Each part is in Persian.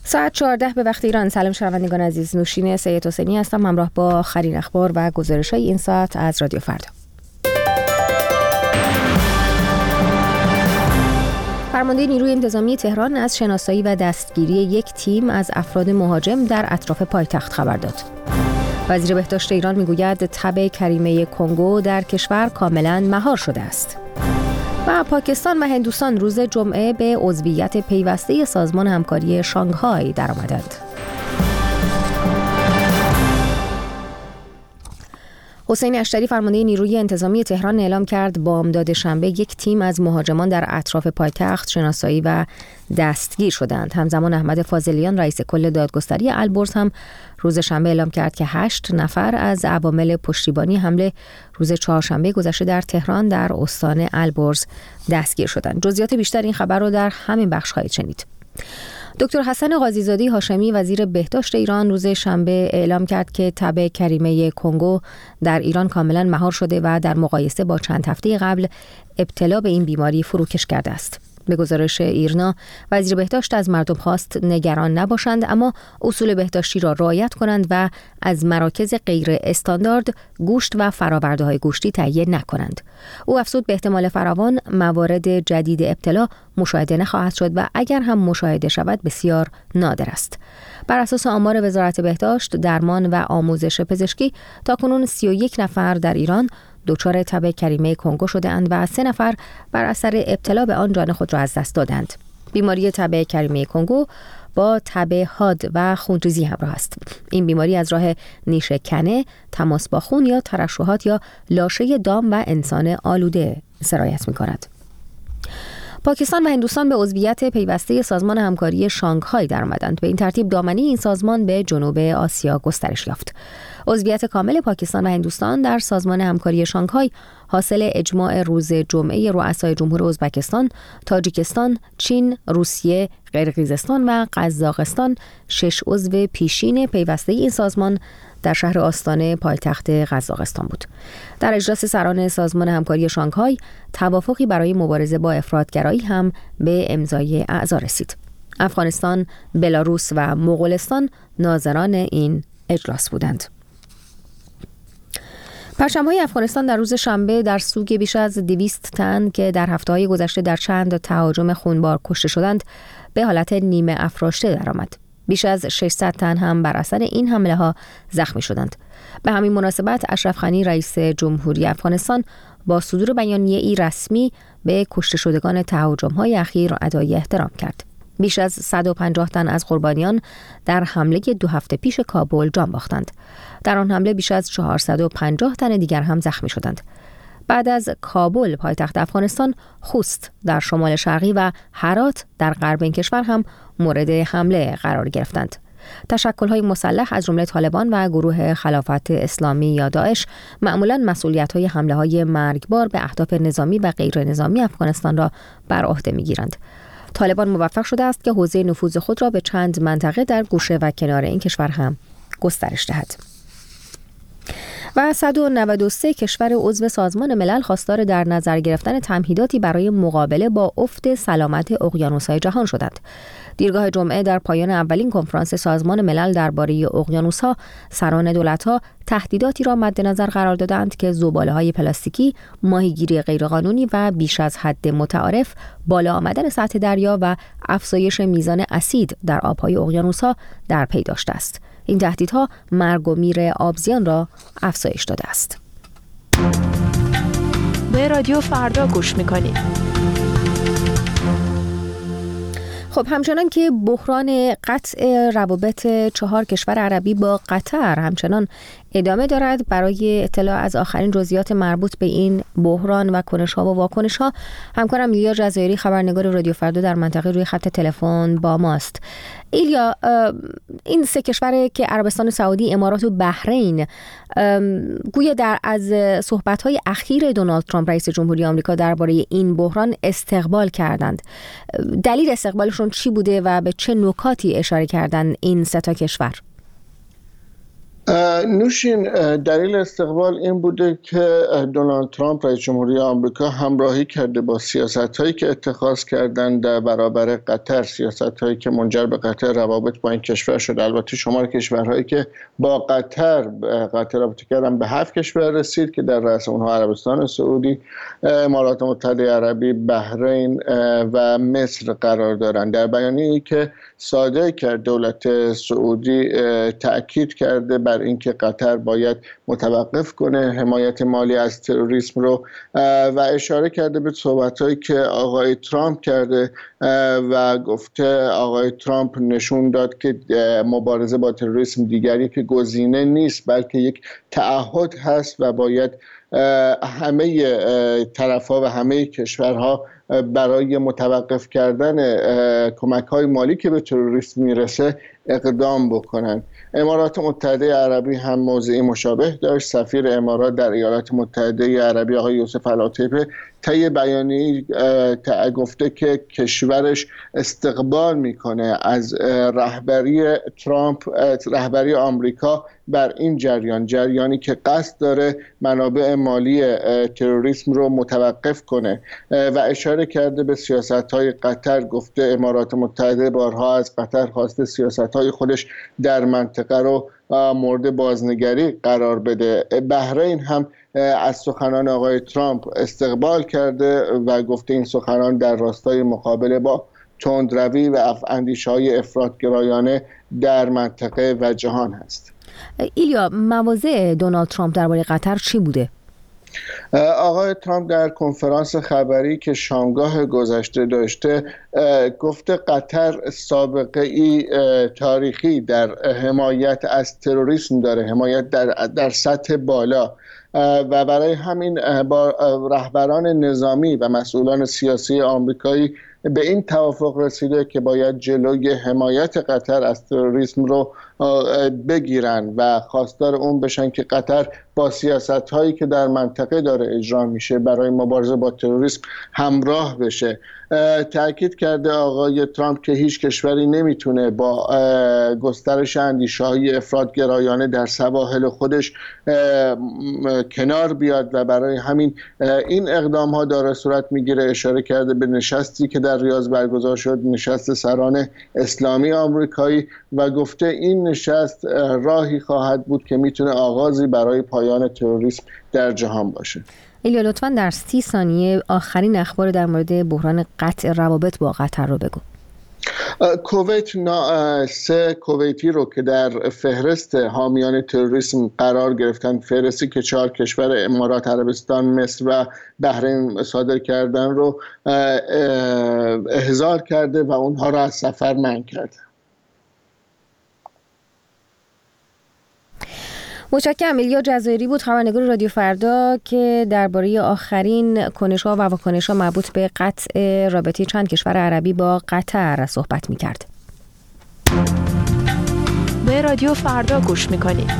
ساعت 14 به وقت ایران. سلام شنوندگان عزیز، نوشین سید حسینی هستم همراه با آخرین اخبار و گزارش‌های این ساعت از رادیو فردا. فرمانده نیروی انتظامی تهران از شناسایی و دستگیری یک تیم از افراد مهاجم در اطراف پایتخت خبر داد. وزیر بهداشت ایران میگوید تب کریمه کنگو در کشور کاملا مهار شده است. و پاکستان و هندوستان روز جمعه به عضویت پیوسته سازمان همکاری شانگهای درآمدند. حسین اشتری فرمانده نیروی انتظامی تهران اعلام کرد بامداد شنبه یک تیم از مهاجمان در اطراف پایتخت شناسایی و دستگیر شدند. همزمان احمد فاضلیان رئیس کل دادگستری البرز هم روز شنبه اعلام کرد که 8 نفر از عوامل پشتیبانی حمله روز چهارشنبه گذشته در تهران در استان البرز دستگیر شدند. جزئیات بیشتر این خبر رو در همین بخش خواهید شنید. دکتر حسن قاضی‌زاده هاشمی وزیر بهداشت ایران روز شنبه اعلام کرد که تب کریمه کنگو در ایران کاملا مهار شده و در مقایسه با چند هفته قبل ابتلا به این بیماری فروکش کرده است. به گزارش ایرنا وزیر بهداشت از مردم خواست نگران نباشند اما اصول بهداشتی را رعایت کنند و از مراکز غیر استاندارد گوشت و فرآورده‌های گوشتی تهیه نکنند. او افزود به احتمال فراوان موارد جدید ابتلا مشاهده نخواهد شد و اگر هم مشاهده شود بسیار نادر است. بر اساس آمار وزارت بهداشت، درمان و آموزش پزشکی تاکنون 31 نفر در ایران دچار تب کریمه کنگو شده‌اند و 3 نفر بر اثر ابتلا به آن جان خود را از دست دادند. بیماری تب کریمه کنگو با تب حاد و خونریزی همراه است. این بیماری از راه نیش کنه، تماس با خون یا ترشحات یا لاشه دام و انسان آلوده سرایت می‌کند. پاکستان و هندوستان به عضویت پیوسته سازمان همکاری شانگهای درآمدند. به این ترتیب دامنه این سازمان به جنوب آسیا گسترش یافت. عضویت کامل پاکستان و هندوستان در سازمان همکاری شانگهای حاصل اجماع روز جمعه رؤسای جمهور ازبکستان، تاجیکستان، چین، روسیه، قرقیزستان و قزاقستان 6 عضو پیشین پیوسته این سازمان در شهر آستانه پایتخت قزاقستان بود. در اجلاس سران سازمان همکاری شانگهای توافقی برای مبارزه با افراطگرایی هم به امضای اعضا رسید. افغانستان، بلاروس و مغولستان ناظران این اجلاس بودند. پرچم‌های افغانستان در روز شنبه در سوگ بیش از 200 تن که در هفته‌های گذشته در چند تهاجم خونبار کشته شدند به حالت نیمه افراشته درآمد. بیش از 600 تن هم بر اثر این حمله‌ها زخمی شدند. به همین مناسبت اشرف غنی رئیس جمهوری افغانستان با صدور بیانیه‌ای رسمی به کشته شدگان تهاجم‌های اخیر ادای احترام کرد. بیش از 150 تن از قربانیان در حمله 2 هفته پیش کابل جان باختند. در آن حمله بیش از 450 تن دیگر هم زخمی شدند. بعد از کابل پایتخت افغانستان، خوست در شمال شرقی و هرات در غرب این کشور هم مورد حمله قرار گرفتند. تشکل‌های مسلح از جمله طالبان و گروه خلافت اسلامی یا داعش معمولاً مسئولیت‌های حمله‌های مرگبار به اهداف نظامی و غیر نظامی افغانستان را بر عهده می‌گیرند. طالبان موفق شده است که حوزه نفوذ خود را به چند منطقه در گوشه و کنار این کشور هم گسترش دهد. و 193 کشور عضو سازمان ملل خواستار در نظر گرفتن تمهیداتی برای مقابله با افت سلامت اقیانوس‌های جهان شدند. دیرگاه جمعه در پایان اولین کنفرانس سازمان ملل درباره اقیانوس‌ها، سران دولت‌ها تهدیداتی را مد نظر قرار دادند که زباله‌های پلاستیکی، ماهیگیری غیرقانونی و بیش از حد متعارف، بالا آمدن سطح دریا و افزایش میزان اسید در آب‌های اقیانوس‌ها در پی داشته است. این تهدیدها مرگ و میر آبزیان را افزایش داده است. به رادیو فردا گوش می‌کنید. خب همچنان که بحران قطع روابط 4 کشور عربی با قطر همچنان ادامه دارد، برای اطلاع از آخرین جزئیات مربوط به این بحران و کنش‌ها و واکنش‌ها همکارم ایلیا جزایری خبرنگار رادیو فردا در منطقه روی خط تلفن با ماست. ایلیا، این 3 کشور که عربستان سعودی، امارات و بحرین گویا از صحبت‌های اخیر دونالد ترامپ رئیس جمهوری آمریکا درباره این بحران استقبال کردند. دلیل استقبالشون چی بوده و به چه نکاتی اشاره کردند این 3 کشور؟ نوشین، دلیل استقبال این بوده که دونالد ترامپ رئیس جمهوری آمریکا همراهی کرده با سیاست‌هایی که اتخاذ کردن در برابر قطر، سیاست‌هایی که منجر به قطع روابط با این کشور شد. البته شمار کشورهایی که با قطر رابطه کردن به 7 کشور رسید که در رأس اونها عربستان سعودی، امارات متحده عربی، بحرین و مصر قرار دارند. در بیانیه‌ای که صادر کرد دولت سعودی تأکید کرده بر اینکه قطر باید متوقف کنه حمایت مالی از تروریسم رو و اشاره کرده به صحبت‌هایی که آقای ترامپ کرده و گفته آقای ترامپ نشون داد که مبارزه با تروریسم دیگری که گزینه نیست بلکه یک تعهد هست و باید همه طرف‌ها و همه کشورها برای متوقف کردن کمک‌های مالی که به تروریسم میرسه اقدام بکنن. امارات متحده عربی هم موضعی مشابه داشت. سفیر امارات در ایالات متحده عربی آقای یوسف العاطفه طی بیانیه‌ای گفته که کشورش استقبال میکنه از رهبری ترامپ، رهبری آمریکا بر این جریانی که قصد داره منابع مالی تروریسم رو متوقف کنه و اشاره کرده به سیاست‌های قطر. گفته امارات متحده بارها از قطر خواسته سیاست‌های خودش در منطقه رو مورد بازنگری قرار بده. بحرین هم از سخنان آقای ترامپ استقبال کرده و گفته این سخنان در راستای مقابله با تندروی و اندیشه‌های افراط‌گرایانه در منطقه و جهان هست. ایلیا، مواضع دونالد ترامپ درباره قطر چی بوده؟ آقای ترامپ در کنفرانس خبری که شامگاه گذشته داشته گفته قطر سابقه ای تاریخی در حمایت از تروریسم داره، حمایت در سطح بالا و برای همین با رهبران نظامی و مسئولان سیاسی آمریکایی به این توافق رسیده که باید جلوی حمایت قطر از تروریسم رو بگیرن و خواستار اون بشن که قطر با سیاست‌هایی که در منطقه داره اجرا میشه برای مبارزه با تروریسم همراه بشه. تأکید کرده آقای ترامپ که هیچ کشوری نمیتونه با گسترش اندیشه‌های افراط‌گرایانه در سواحل خودش کنار بیاد و برای همین این اقدام‌ها داره صورت میگیره. اشاره کرده به نشستی که در ریاض برگزار شد، نشست سران اسلامی آمریکایی، و گفته این نشست راهی خواهد بود که میتونه آغازی برای پایان تروریسم در جهان باشه. ایلیا، لطفاً در 30 ثانیه آخرین اخبار در مورد بحران قطع روابط با قطر رو بگو. کویت 3 کویتی رو که در فهرست حامیان تروریسم قرار گرفتن، فهرستی که 4 کشور امارات عربستان، مصر و بحرین صادر کردن رو احضار کرده و اونها رو از سفر منع کرده. متشکرم. ایلیا جزایری بود، خبرنگار رادیو فردا، که درباره آخرین کنش‌ها و واکنش‌ها مربوط به قطع رابطه چند کشور عربی با قطر صحبت می‌کرد. به رادیو فردا گوش می‌کنید.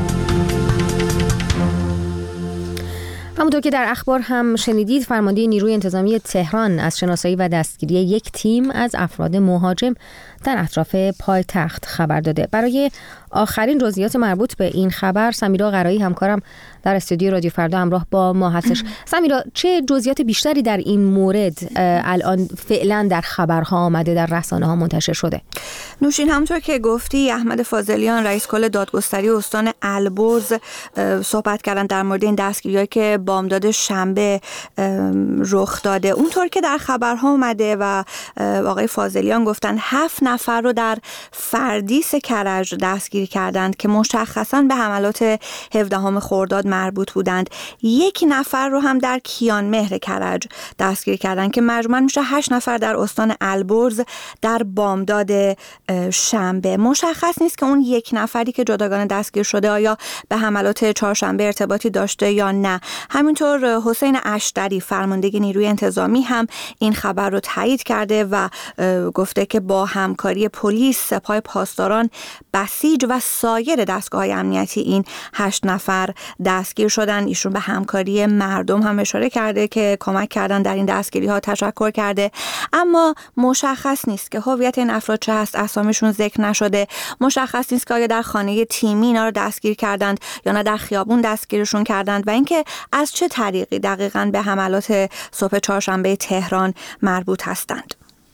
همونطور که در اخبار هم شنیدید، فرمانده نیروی انتظامی تهران از شناسایی و دستگیری یک تیم از افراد مهاجم در اطراف پایتخت خبر داده. برای آخرین جزئیات مربوط به این خبر سمیرا قرایی همکارم در استودیو رادیو فردا همراه با ما هستش. سمیرا، چه جزئیات بیشتری در این مورد الان فعلا در خبرها آمده، در رسانه‌ها منتشر شده؟ نوشین، همونطور که گفتی، احمد فاضلیان رئیس کل دادگستری استان البرز صحبت کردن در مورد این دستگیری‌هایی که بامداد شنبه رخ داده. اونطور که در خبرها اومده و آقای فاضلیان گفتن 7 نفر رو در فردیس کرج دستگیر کردند که مشخصاً به حملات 17 خرداد مربوط بودند. 1 نفر رو هم در کیانمهر کرج دستگیر کردند که مجموعاً میشه 8 نفر در استان البرز در بامداد شنبه. مشخص نیست که اون 1 نفری که جداگانه دستگیر شده آیا به حملات چهارشنبه ارتباطی داشته یا نه. همینطور حسین اشتری فرمانده نیروی انتظامی هم این خبر رو تایید کرده و گفته که با همکاری پلیس، سپاه پاسداران، بسیج و سایر دستگاه‌های امنیتی این 8 نفر دستگیر شدن. ایشون به همکاری مردم هم اشاره کرده که کمک کردن در این دستگیری‌ها، تشکر کرده. اما مشخص نیست که هویت این افراد چه هست، اسامیشون ذکر نشده. مشخص نیست که آیا در خانه تیمی اینا رو دستگیر کردند یا نه در خیابون دستگیرشون کردند و اینکه از چه طریقی دقیقاً به حملات صبح چهارشنبه تهران مربوط هستند.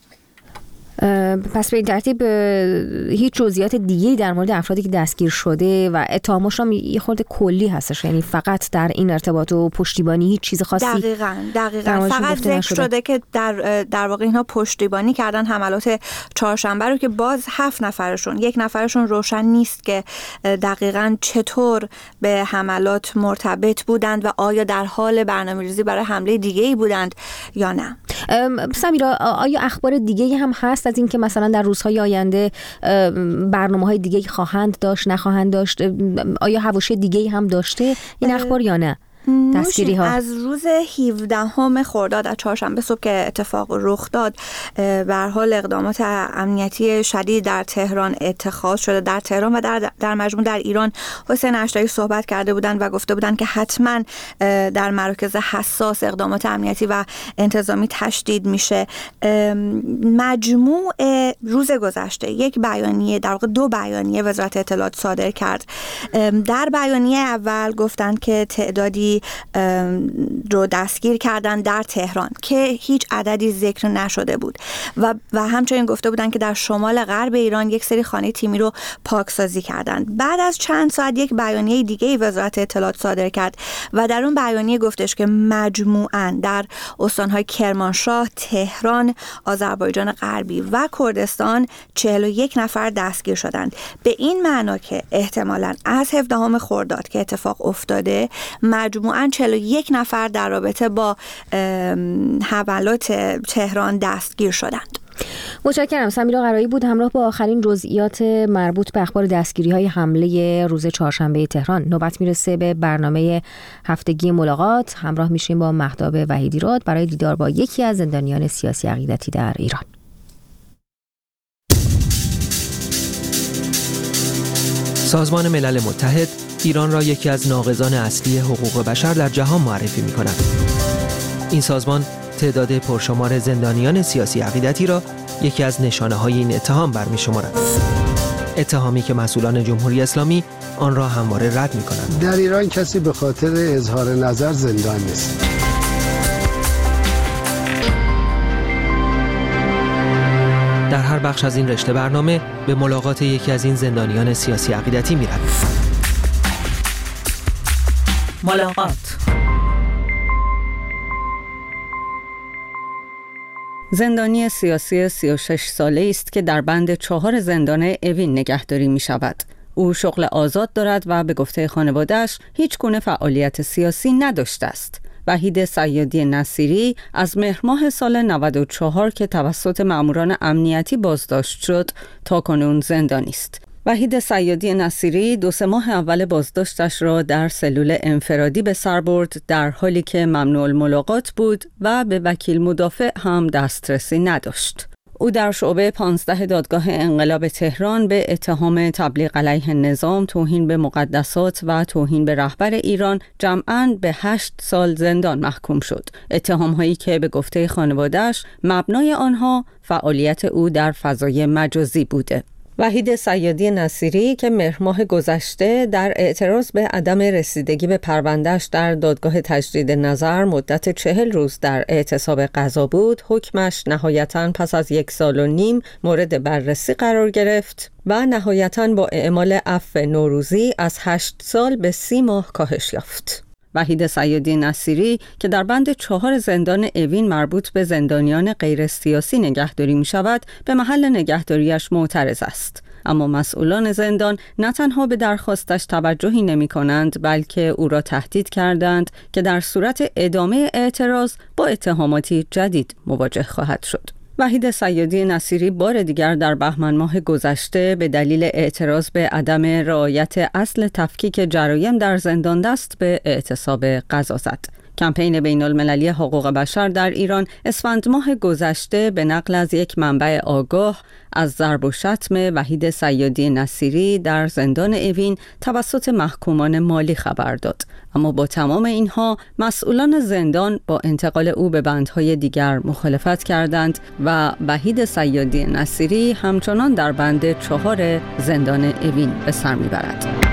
پس به این ترتیب هیچ جزئیات دیگه‌ای در مورد افرادی که دستگیر شده و اتهامش هم یه خورده کلی هستش، یعنی فقط در این ارتباط و پشتیبانی هیچ چیز خاصی دقیقاً فقط ذکر شده که در واقع اینها پشتیبانی کردن حملات چهارشنبه رو که باز 7 نفرشون، 1 نفرشون روشن نیست که دقیقاً چطور به حملات مرتبط بودند و آیا در حال برنامه‌ریزی برای حمله دیگه‌ای بودند یا نه. سمیرا، آیا اخبار دیگه‌ای هم هست از این که مثلا در روزهای آینده برنامه‌های دیگه‌ای خواهند داشت، نخواهند داشت؟ آیا حواشی دیگه‌ای هم داشته این اخبار یا نه؟ نوشین، از روز 17 خرداد از چهارشنبه صبح که اتفاق رخ داد، به هر حال اقدامات امنیتی شدید در تهران اتخاذ شده. در تهران و در مجموع در ایران حسین اشتری صحبت کرده بودند و گفته بودند که حتما در مراکز حساس اقدامات امنیتی و انتظامی تشدید میشه. مجموع روز گذشته یک بیانیه، در واقع 2 بیانیه وزارت اطلاعات صادر کرد. در بیانیه اول گفتند که تعدادی رو دستگیر کردن در تهران که هیچ عددی ذکر نشده بود و همچنین گفته بودن که در شمال غرب ایران یک سری خانه تیمی رو پاکسازی کردن. بعد از چند ساعت یک بیانیه دیگه وزارت اطلاعات صادر کرد و در اون بیانیه گفتش که مجموعاً در استان‌های کرمانشاه، تهران، آذربایجان غربی و کردستان 41 نفر دستگیر شدند. به این معنا که احتمالاً از 17 خرداد که اتفاق افتاده مجموعاً 41 نفر در رابطه با حملات تهران دستگیر شدند. متشکرم. سمیرا قرایی بود همراه با آخرین جزئیات مربوط به اخبار دستگیری‌های حمله روز چهارشنبه تهران. نوبت میرسه به برنامه هفتگی ملاقات. همراه میشیم با مهتاب وحیدی‌راد برای دیدار با یکی از زندانیان سیاسی عقیدتی در ایران. سازمان ملل متحد ایران را یکی از ناقضان اصلی حقوق بشر در جهان معرفی می‌کند. این سازمان تعداد پرشمار زندانیان سیاسی عقیدتی را یکی از نشانه‌های این اتهام برمی‌شمارد. اتهامی که مسئولان جمهوری اسلامی آن را همواره رد می‌کنند. در ایران کسی به خاطر اظهار نظر زندان نیست. در هر بخش از این رشته برنامه به ملاقات یکی از این زندانیان سیاسی عقیدتی می‌رویم. ملاقات. زندانی سیاسی 36 ساله است که در بند 4 زندان اوین نگهداری می شود. او شغل آزاد دارد و به گفته خانواده‌اش هیچ گونه فعالیت سیاسی نداشته است. وحید سیادی نصیری از مهر ماه سال 94 که توسط مأموران امنیتی بازداشت شد تاکنون زندانی است. وحید سیادی نصیری 2 ماه اول بازداشتش را در سلول انفرادی به سر برد در حالی که ممنوع الملاقات بود و به وکیل مدافع هم دسترسی نداشت. او در شعبه 15 دادگاه انقلاب تهران به اتهام تبلیغ علیه نظام، توهین به مقدسات و توهین به رهبر ایران جمعاً به 8 سال زندان محکوم شد. اتهام‌هایی که به گفته خانواده‌اش مبنای آنها فعالیت او در فضای مجازی بوده. وحید سیادی نصیری که مهر ماه گذشته در اعتراض به عدم رسیدگی به پروندهش در دادگاه تجدید نظر مدت 40 روز در اعتصاب قضا بود، حکمش نهایتاً پس از 1 سال و نیم مورد بررسی قرار گرفت و نهایتاً با اعمال عفو نوروزی از 8 سال به 30 ماه کاهش یافت. وحید سیادی نصیری که در بند 4 زندان اوین مربوط به زندانیان غیر سیاسی نگهداری می شود، به محل نگهداریش معترض است. اما مسئولان زندان نه تنها به درخواستش توجهی نمی کنند، بلکه او را تهدید کردند که در صورت ادامه اعتراض با اتهاماتی جدید مواجه خواهد شد. وحید صیادی نصیری بار دیگر در بهمن ماه گذشته به دلیل اعتراض به عدم رعایت اصل تفکیک جرایم در زندان دست به اعتصاب غذا زد. کمپین بین‌المللی حقوق بشر در ایران اسفند ماه گذشته به نقل از یک منبع آگاه از ضرب و شتم وحید صیادی نصیری در زندان اوین توسط محکومان مالی خبر داد. اما با تمام اینها مسئولان زندان با انتقال او به بندهای دیگر مخالفت کردند و وحید صیادی نصیری همچنان در بند 4 زندان اوین به سر میبرد.